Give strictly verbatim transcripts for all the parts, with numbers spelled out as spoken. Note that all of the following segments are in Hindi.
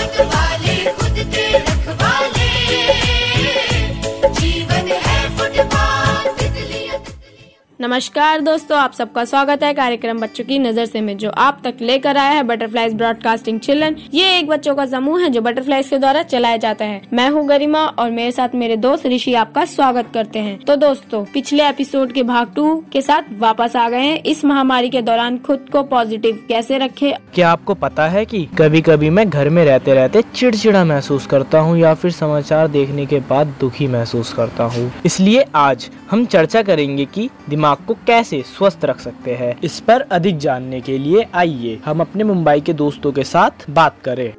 मत वाले खुद के रखवाले, जीवन है फुटबॉल तितलियां। नमस्कार दोस्तों, आप सबका स्वागत है कार्यक्रम बच्चों की नजर से में, जो आप तक लेकर आया है बटरफ्लाइज ब्रॉडकास्टिंग चिल्ड्रन। ये एक बच्चों का समूह है जो बटरफ्लाइज के द्वारा चलाया जाता है। मैं हूँ गरिमा और मेरे साथ मेरे दोस्त ऋषि आपका स्वागत करते हैं। तो दोस्तों, पिछले एपिसोड के भाग टू के साथ वापस आ गए हैं। इस महामारी के दौरान खुद को पॉजिटिव कैसे रखे। क्या आपको पता है कि कभी कभी मैं घर में रहते रहते चिड़चिड़ा महसूस करता हूँ या फिर समाचार देखने के बाद दुखी महसूस करता हूँ। इसलिए आज हम चर्चा करेंगे कि दिमाग को कैसे स्वस्थ रख सकते हैं। इस पर अधिक जानने के लिए आइए हम अपने मुंबई के दोस्तों के साथ बात करें।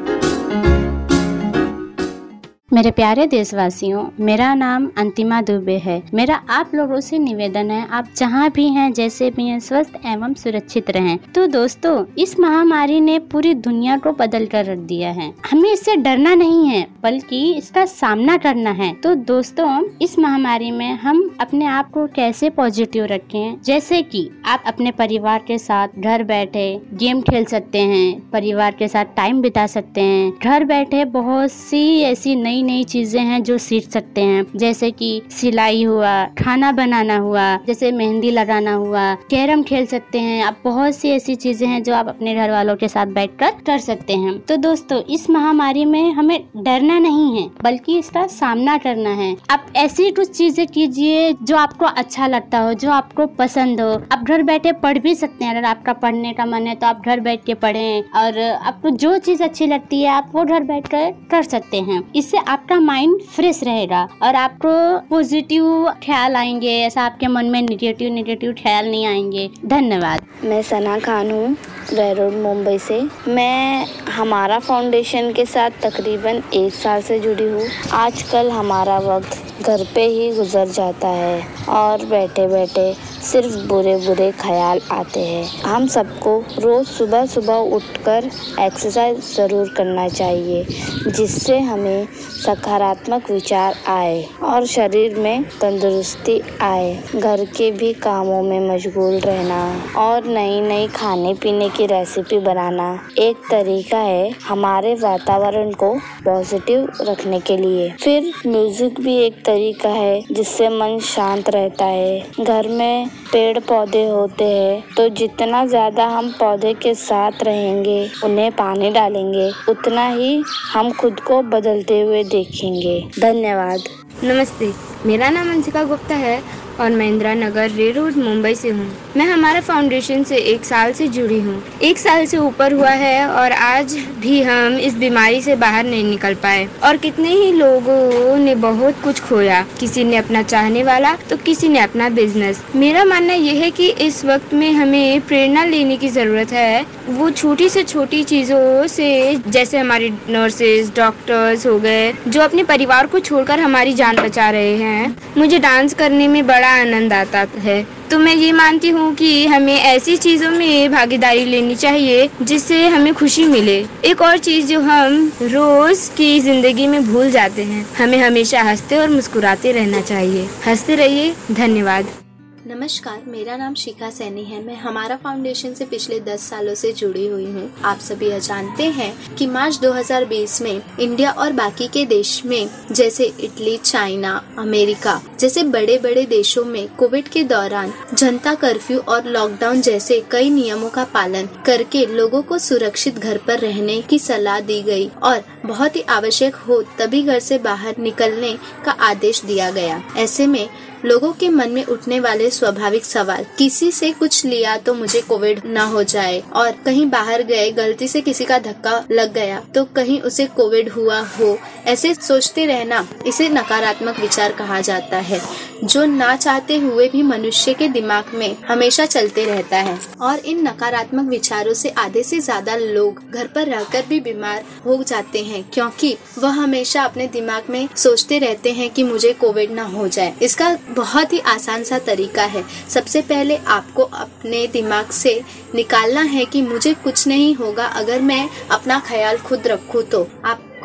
मेरे प्यारे देशवासियों, मेरा नाम अंतिमा दुबे है। मेरा आप लोगों से निवेदन है, आप जहाँ भी हैं, जैसे भी हैं, स्वस्थ एवं सुरक्षित रहें। तो दोस्तों, इस महामारी ने पूरी दुनिया को बदल कर रख दिया है। हमें इससे डरना नहीं है, बल्कि इसका सामना करना है। तो दोस्तों, इस महामारी में हम अपने आप को कैसे पॉजिटिव रखें, जैसे कि आप अपने परिवार के साथ घर बैठे गेम खेल सकते हैं, परिवार के साथ टाइम बिता सकते हैं। घर बैठे बहुत सी ऐसी नई नई चीजें हैं जो सीख सकते हैं, जैसे कि सिलाई हुआ, खाना बनाना हुआ, जैसे मेहंदी लगाना हुआ, कैरम खेल सकते हैं। अब बहुत सी ऐसी चीजें हैं जो आप अपने घर वालों के साथ बैठकर कर सकते हैं। तो दोस्तों, इस महामारी में हमें डरना नहीं है, बल्कि इसका सामना करना है। आप ऐसी कुछ चीजें कीजिए जो आपको अच्छा लगता हो, जो आपको पसंद हो। आप घर बैठे पढ़ भी सकते हैं। अगर आपका पढ़ने का मन है तो आप घर बैठ के पढ़ें, और आपको जो चीज अच्छी लगती है आप वो घर बैठ कर कर सकते हैं। इससे आपका माइंड फ्रेश रहेगा और आपको पॉजिटिव ख्याल आएंगे। ऐसा आपके मन में निगेटिव निगेटिव ख्याल नहीं आएंगे। धन्यवाद। मैं सना खान हूँ, रोड मुंबई से। मैं हमारा फाउंडेशन के साथ तकरीबन एक साल से जुड़ी हूँ। आजकल हमारा वक्त घर पे ही गुजर जाता है और बैठे बैठे सिर्फ बुरे बुरे ख्याल आते हैं। हम सबको रोज़ सुबह सुबह उठकर एक्सरसाइज ज़रूर करना चाहिए, जिससे हमें सकारात्मक विचार आए और शरीर में तंदुरुस्ती आए। घर के भी कामों में मशगूल रहना और नई नई खाने पीने की रेसिपी बनाना एक तरीका है हमारे वातावरण को पॉजिटिव रखने के लिए। फिर म्यूजिक भी एक तरीका है जिससे मन शांत रहता है। घर में पेड़ पौधे होते हैं, तो जितना ज़्यादा हम पौधे के साथ रहेंगे, उन्हें पानी डालेंगे, उतना ही हम खुद को बदलते हुए देखेंगे। धन्यवाद। नमस्ते, मेरा नाम अंशिका गुप्ता है और मैं इंदिरा नगर रे रोड मुंबई से हूँ। मैं हमारे फाउंडेशन से एक साल से जुड़ी हूँ। एक साल से ऊपर हुआ है और आज भी हम इस बीमारी से बाहर नहीं निकल पाए और कितने ही लोगों ने बहुत कुछ खोया। किसी ने अपना चाहने वाला तो किसी ने अपना बिजनेस। मेरा मानना यह है कि इस वक्त में हमें प्रेरणा लेने की जरूरत है, वो छोटी से छोटी चीजों से, जैसे हमारे नर्सेज, डॉक्टर्स हो गए, जो अपने परिवार को छोड़कर हमारी जान बचा रहे हैं। मुझे डांस करने में बड़ा आनंद आता है, तो मैं ये मानती हूँ कि हमें ऐसी चीजों में भागीदारी लेनी चाहिए जिससे हमें खुशी मिले। एक और चीज जो हम रोज की जिंदगी में भूल जाते हैं, हमें हमेशा हंसते और मुस्कुराते रहना चाहिए। हंसते रहिए। धन्यवाद। नमस्कार, मेरा नाम शिखा सैनी है। मैं हमारा फाउंडेशन से पिछले दस सालों से जुड़ी हुई हूँ। आप सभी यह जानते हैं कि मार्च दो हज़ार बीस में इंडिया और बाकी के देश में, जैसे इटली, चाइना, अमेरिका जैसे बड़े बड़े देशों में कोविड के दौरान जनता कर्फ्यू और लॉकडाउन जैसे कई नियमों का पालन करके लोगों को सुरक्षित घर पर रहने की सलाह दी गई और बहुत ही आवश्यक हो तभी घर से बाहर निकलने का आदेश दिया गया। ऐसे में लोगों के मन में उठने वाले स्वाभाविक सवाल, किसी से कुछ लिया तो मुझे कोविड न हो जाए, और कहीं बाहर गए गलती से किसी का धक्का लग गया तो कहीं उसे कोविड हुआ हो, ऐसे सोचते रहना, इसे नकारात्मक विचार कहा जाता है, जो ना चाहते हुए भी मनुष्य के दिमाग में हमेशा चलते रहता है। और इन नकारात्मक विचारों से आधे से ज्यादा लोग घर पर रहकर भी बीमार हो जाते हैं, क्योंकि वह हमेशा अपने दिमाग में सोचते रहते हैं कि मुझे कोविड ना हो जाए। इसका बहुत ही आसान सा तरीका है। सबसे पहले आपको अपने दिमाग से निकालना है कि मुझे कुछ नहीं होगा अगर मैं अपना ख्याल खुद रखूं। तो आपको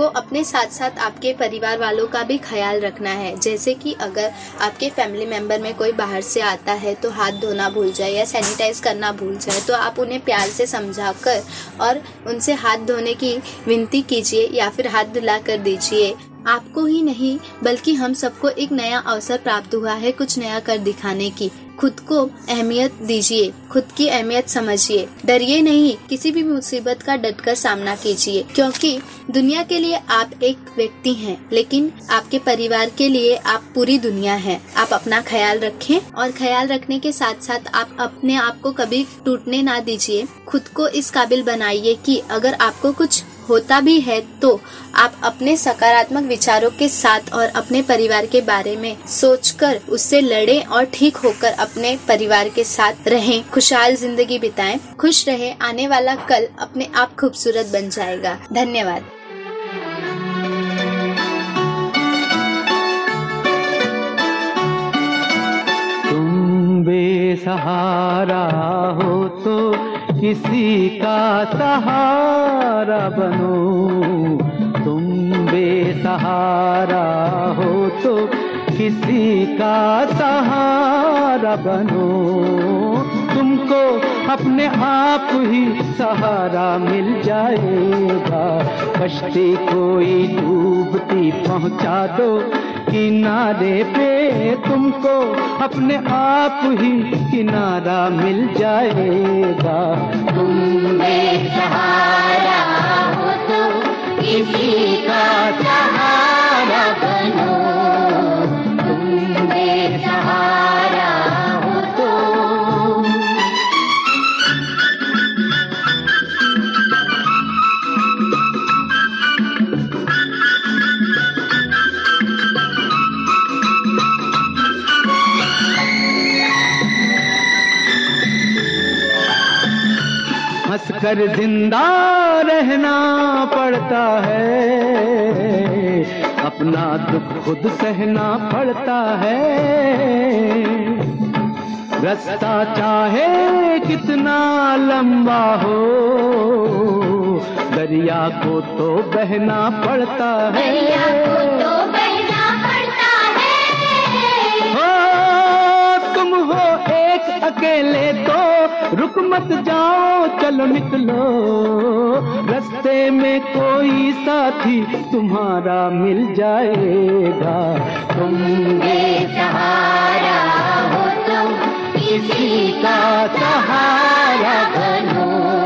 आपको अपने साथ साथ आपके परिवार वालों का भी ख्याल रखना है। जैसे कि अगर आपके फैमिली मेंबर में कोई बाहर से आता है तो हाथ धोना भूल जाए या सैनिटाइज करना भूल जाए, तो आप उन्हें प्यार से समझाकर और उनसे हाथ धोने की विनती कीजिए या फिर हाथ धुला कर दीजिए। आपको ही नहीं बल्कि हम सबको एक नया अवसर प्राप्त हुआ है कुछ नया कर दिखाने की। खुद को अहमियत दीजिए, खुद की अहमियत समझिए, डरिए नहीं, किसी भी मुसीबत का डटकर सामना कीजिए, क्योंकि दुनिया के लिए आप एक व्यक्ति हैं, लेकिन आपके परिवार के लिए आप पूरी दुनिया हैं। आप अपना ख्याल रखें और ख्याल रखने के साथ साथ आप अपने आप को कभी टूटने ना दीजिए। खुद को इस काबिल बनाइए कि अगर आपको कुछ होता भी है तो आप अपने सकारात्मक विचारों के साथ और अपने परिवार के बारे में सोचकर उससे लड़ें और ठीक होकर अपने परिवार के साथ रहें, खुशहाल जिंदगी बिताएं, खुश रहें। आने वाला कल अपने आप खूबसूरत बन जाएगा। धन्यवाद। तुम बेसहारा हो तो किसी का सहारा बनो, तुम बेसहारा हो तो किसी का सहारा बनो। तुमको अपने आप ही सहारा मिल जाएगा। कश्ती कोई डूबती पहुंचा दो किनारे पे, तुमको अपने आप ही किनारा मिल जाएगा। तुम बेसहारा हो तो किसी का सहारा बनो, तुम बेसहारा हो तो। हंसकर जिंदा रहना पड़ता है, अपना दुख खुद सहना पड़ता है। रास्ता चाहे कितना लंबा हो, दरिया को तो बहना पड़ता है। दरिया को तो बहना पड़ता है। हो तुम हो एक अकेले तो रुक मत जाओ, चलो निकलो, रास्ते में कोई साथी तुम्हारा मिल जाएगा। तुम बेसहारा हो तो किसी का सहारा बनो,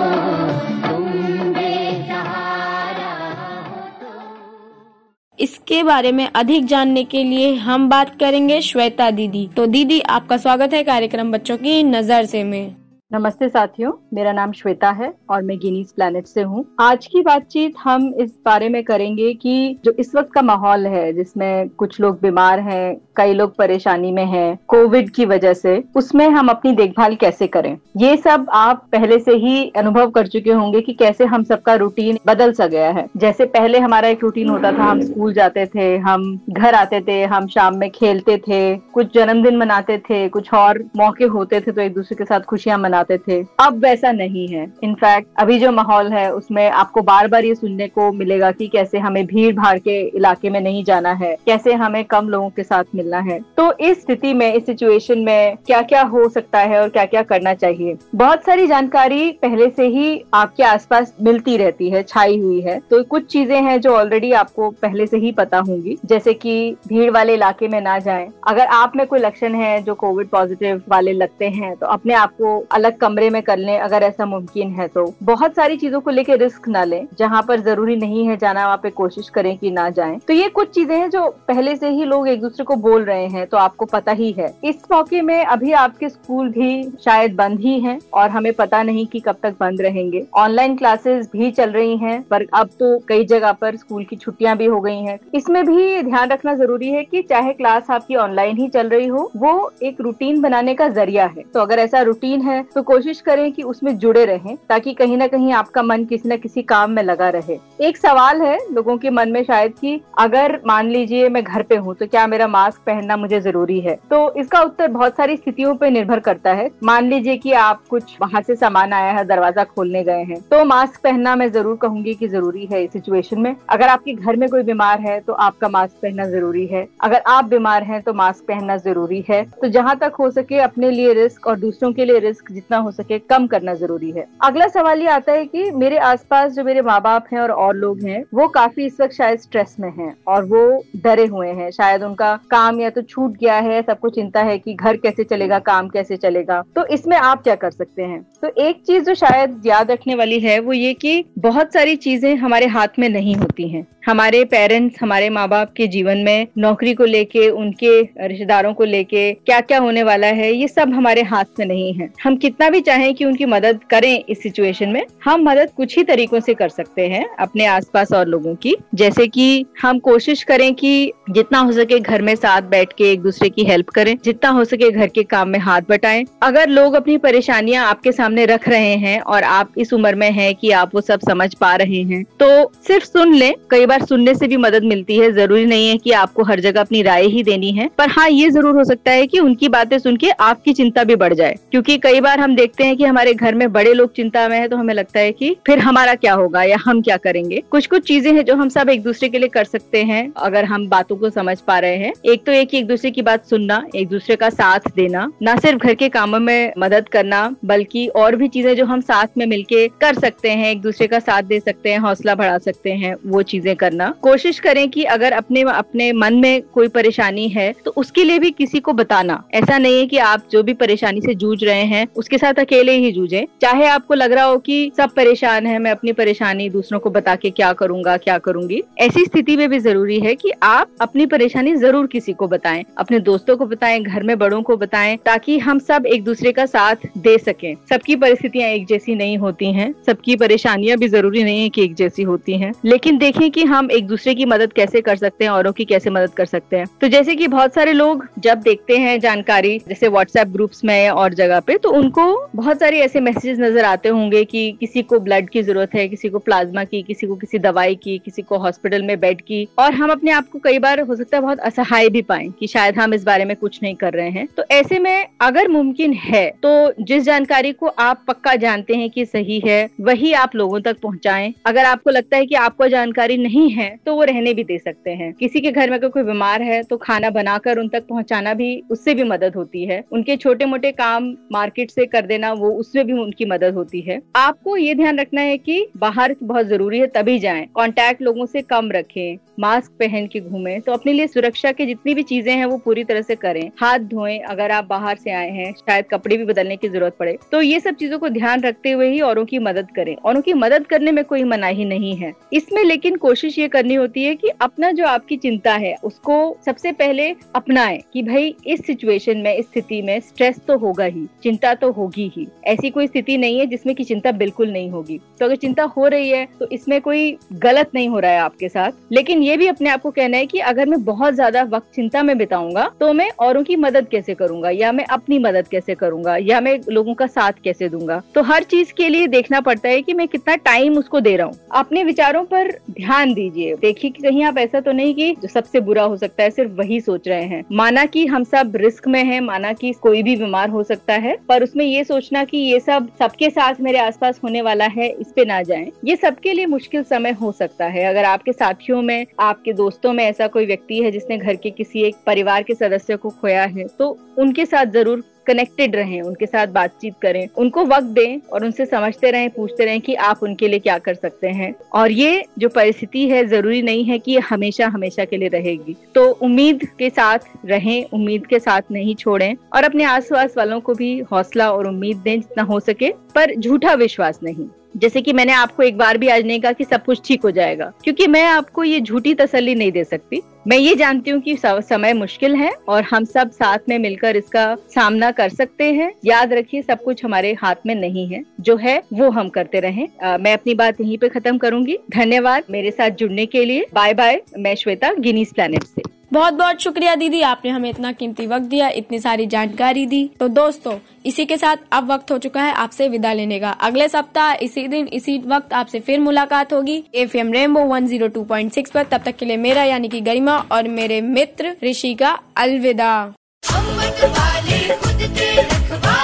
तुम बेसहारा हो तो। इसके बारे में अधिक जानने के लिए हम बात करेंगे श्वेता दीदी। तो दीदी, आपका स्वागत है कार्यक्रम बच्चों की नजर से में। नमस्ते साथियों, मेरा नाम श्वेता है और मैं गिनीज प्लैनेट से हूँ। आज की बातचीत हम इस बारे में करेंगे कि जो इस वक्त का माहौल है जिसमें कुछ लोग बीमार हैं, कई लोग परेशानी में हैं कोविड की वजह से, उसमें हम अपनी देखभाल कैसे करें। ये सब आप पहले से ही अनुभव कर चुके होंगे कि कैसे हम सबका रूटीन बदल सा गया है। जैसे पहले हमारा एक रूटीन होता था, हम स्कूल जाते थे, हम घर आते थे, हम शाम में खेलते थे, कुछ जन्मदिन मनाते थे, कुछ और मौके होते थे तो एक दूसरे के साथ खुशियां मनाते थे। अब वैसा नहीं है। इनफैक्ट अभी जो माहौल है उसमें आपको बार बार ये सुनने को मिलेगा कि कैसे हमें भीड़ भाड़ के इलाके में नहीं जाना है, कैसे हमें कम लोगों के साथ मिलना है। तो इस स्थिति में, इस सिचुएशन में क्या क्या हो सकता है और क्या क्या करना चाहिए, बहुत सारी जानकारी पहले से ही आपके आसपास मिलती रहती है, छाई हुई है। तो कुछ चीजें हैं जो ऑलरेडी आपको पहले से ही पता होंगी, जैसे कि भीड़ वाले इलाके में ना जाएं। अगर आप में कोई लक्षण है जो कोविड पॉजिटिव वाले लगते हैं तो अपने आप को अलग कमरे में कर लें, अगर ऐसा मुमकिन है तो। बहुत सारी चीजों को लेकर रिस्क ना लें, जहाँ पर जरूरी नहीं है जाना वहाँ पे कोशिश करें कि ना जाएं। तो ये कुछ चीजें हैं जो पहले से ही लोग एक दूसरे को बोल रहे हैं, तो आपको पता ही है। इस मौके में अभी आपके स्कूल भी शायद बंद ही हैं और हमें पता नहीं कि कब तक बंद रहेंगे। ऑनलाइन क्लासेस भी चल रही हैं, पर अब तो कई जगह पर स्कूल की छुट्टियां भी हो गई हैं। इसमें भी ध्यान रखना जरूरी है कि चाहे क्लास आपकी ऑनलाइन ही चल रही हो, वो एक रूटीन बनाने का जरिया है। तो अगर ऐसा रूटीन है तो कोशिश करें कि उसमें जुड़े रहें, ताकि कहीं ना कहीं आपका मन किसी न किसी काम में लगा रहे। एक सवाल है लोगों के मन में शायद कि अगर मान लीजिए मैं घर पे हूँ तो क्या मेरा मास्क पहनना मुझे जरूरी है? तो इसका उत्तर बहुत सारी स्थितियों पे निर्भर करता है। मान लीजिए कि आप कुछ बाहर से सामान आया है, दरवाजा खोलने गए हैं, तो मास्क पहनना मैं जरूर कहूंगी कि जरूरी है इस सिचुएशन में। अगर आपके घर में कोई बीमार है तो आपका मास्क पहनना जरूरी है। अगर आप बीमार हैं तो मास्क पहनना जरूरी है। तो जहां तक हो सके अपने लिए रिस्क और दूसरों के लिए रिस्क जितना हो सके कम करना जरूरी है। अगला सवाल ये आता है कि मेरे आसपास जो मेरे माँ बाप हैं और और लोग हैं वो काफी इस वक्त शायद स्ट्रेस में हैं और वो डरे हुए हैं, शायद उनका काम या तो छूट गया है, सबको चिंता है कि घर कैसे चलेगा, काम कैसे चलेगा। तो इसमें आप क्या कर सकते हैं? तो एक चीज जो शायद याद रखने वाली है वो ये कि बहुत सारी चीजें हमारे हाथ में नहीं होती हैं। हमारे पेरेंट्स, हमारे माँ बाप के जीवन में नौकरी को लेके, उनके रिश्तेदारों को लेके क्या क्या होने वाला है, ये सब हमारे हाथ में नहीं है। हम कितना भी चाहें कि उनकी मदद करें इस सिचुएशन में, हम मदद कुछ ही तरीकों से कर सकते हैं अपने आसपास और लोगों की। जैसे कि हम कोशिश करें कि जितना हो सके घर में साथ बैठ के एक दूसरे की हेल्प करें, जितना हो सके घर के काम में हाथ बटाएं। अगर लोग अपनी परेशानियां आपके सामने रख रहे हैं और आप इस उम्र में हैं कि आप वो सब समझ पा रहे हैं, तो सिर्फ सुन लें। कई बार सुनने से भी मदद मिलती है, जरूरी नहीं है कि आपको हर जगह अपनी राय ही देनी है। पर हाँ, ये जरूर हो सकता है कि उनकी बातें सुन के आपकी चिंता भी बढ़ जाए, क्योंकि कई बार हम देखते हैं कि हमारे घर में बड़े लोग चिंता में है तो हमें लगता है कि फिर हमारा क्या होगा या हम क्या करेंगे। कुछ कुछ चीजें हैं जो हम सब एक दूसरे के लिए कर सकते हैं अगर हम बातों को समझ पा रहे हैं। एक तो एक एक दूसरे की बात सुनना, एक दूसरे का साथ देना, ना सिर्फ घर के कामों में मदद करना बल्कि और भी चीजें जो हम साथ में मिलके कर सकते हैं, एक दूसरे का साथ दे सकते हैं, हौसला बढ़ा सकते हैं, वो चीजें करना। कोशिश करें कि अगर अपने अपने मन में कोई परेशानी है तो उसके लिए भी किसी को बताना। ऐसा नहीं है कि आप जो भी परेशानी से जूझ रहे हैं उसके साथ अकेले ही जूझें। चाहे आपको लग रहा हो कि सब परेशान है, मैं अपनी परेशानी दूसरों को बता के क्या करूंगा क्या करूंगी, ऐसी स्थिति में भी जरूरी है कि आप अपनी परेशानी जरूर किसी को बताएं, अपने दोस्तों को बताएं, घर में बड़ों को बताएं, ताकि हम सब एक दूसरे का साथ दे सकें। सबकी परिस्थितियां एक जैसी नहीं होती हैं, सबकी परेशानियां भी जरूरी नहीं है कि एक जैसी होती हैं, लेकिन देखें कि हम एक दूसरे की मदद कैसे कर सकते हैं, औरों की कैसे मदद कर सकते हैं। तो जैसे कि बहुत सारे लोग जब देखते हैं जानकारी जैसे व्हाट्सएप ग्रुप्स में और जगह पे, तो उनको बहुत सारे ऐसे मैसेजेस नजर आते होंगे कि किसी को ब्लड की जरूरत है, किसी को प्लाज्मा की, किसी को किसी दवाई की, किसी को हॉस्पिटल में बेड की, और हम अपने आप को कई बार हो सकता है बहुत असहाय भी पाएं कि शायद हम इस बारे में कुछ नहीं कर रहे हैं। तो ऐसे में अगर मुमकिन है तो जिस जानकारी को आप पक्का जानते हैं कि सही है वही आप लोगों तक पहुंचाएं। अगर आपको लगता है कि आपको जानकारी नहीं है तो वो रहने भी दे सकते हैं। किसी के घर में अगर कोई बीमार है तो खाना बनाकर उन तक पहुंचाना भी, उससे भी मदद होती है। उनके छोटे मोटे काम मार्केट से कर देना, वो उसमें भी उनकी मदद होती है। आपको ये ध्यान रखना है कि बाहर बहुत जरूरी है तभी जाएं, कांटेक्ट लोगों से कम रखें, मास्क पहन के घूमें। तो अपने लिए सुरक्षा की जितनी भी चीजें हैं वो पूरी तरह से करें। हाथ धोएं, अगर आप बाहर से आए हैं, शायद कपड़े भी बदलने की जरूरत पड़े, तो ये सब चीजों को ध्यान रखते हुए ही औरों की मदद करें। औरों की मदद करने में कोई मनाही नहीं है इसमें, लेकिन कोशिश ये करनी होती है कि अपना जो आपकी चिंता है उसको सबसे पहले अपनाएं कि भाई इस सिचुएशन में, इस स्थिति में स्ट्रेस तो होगा ही, चिंता तो होगी ही। ऐसी कोई स्थिति नहीं है जिसमें कि चिंता बिल्कुल नहीं होगी। तो अगर चिंता हो रही है तो इसमें कोई गलत नहीं हो रहा है आपके साथ। लेकिन ये भी अपने आप को कहना है कि अगर मैं बहुत ज्यादा वक्त चिंता में बिताऊंगा तो मैं औरों की मदद कैसे करूंगा, या मैं अपनी मदद कैसे करूंगा, या मैं लोगों का साथ कैसे दूंगा। तो हर चीज के लिए देखना पड़ता है कि मैं कितना टाइम उसको दे रहा हूँ। अपने विचारों पर ध्यान दीजिए, देखिए कि कहीं आप ऐसा तो नहीं कि जो सबसे बुरा हो सकता है सिर्फ वही सोच रहे हैं। माना कि हम सब रिस्क में हैं, माना कि कोई भी बीमार हो सकता है, पर उसमें ये सोचना कि ये सब सबके साथ मेरे आसपास होने वाला है, इस पे ना जाएं। ये सबके लिए मुश्किल समय हो सकता है। अगर आपके साथियों में, आपके दोस्तों में ऐसा कोई व्यक्ति है जिसने घर के किसी एक परिवार के सदस्य को खोया है, तो उनके साथ जरूर कनेक्टेड रहें, उनके साथ बातचीत करें, उनको वक्त दें और उनसे समझते रहें, पूछते रहें कि आप उनके लिए क्या कर सकते हैं। और ये जो परिस्थिति है जरूरी नहीं है कि ये हमेशा हमेशा के लिए रहेगी। तो उम्मीद के साथ रहें, उम्मीद के साथ नहीं छोड़ें, और अपने आसपास वालों को भी हौसला और उम्मीद दें जितना हो सके, पर झूठा विश्वास नहीं। जैसे कि मैंने आपको एक बार भी आज नहीं कहा कि सब कुछ ठीक हो जाएगा, क्योंकि मैं आपको ये झूठी तसल्ली नहीं दे सकती। मैं ये जानती हूँ कि समय मुश्किल है और हम सब साथ में मिलकर इसका सामना कर सकते हैं। याद रखिए, सब कुछ हमारे हाथ में नहीं है, जो है वो हम करते रहें। आ, मैं अपनी बात यहीं पे खत्म करूंगी। धन्यवाद मेरे साथ जुड़ने के लिए। Bye bye. मैं श्वेता, गिनीज प्लैनेट से। बहुत बहुत शुक्रिया दीदी, आपने हमें इतना कीमती वक्त दिया, इतनी सारी जानकारी दी। तो दोस्तों इसी के साथ अब वक्त हो चुका है आपसे विदा लेने का। अगले सप्ताह इसी दिन इसी वक्त आपसे फिर मुलाकात होगी FM Rainbow one zero two point six पर। तब तक के लिए मेरा यानी कि गरिमा और मेरे मित्र ऋषि का अलविदा। अमृत वाले खुद के रखवाले।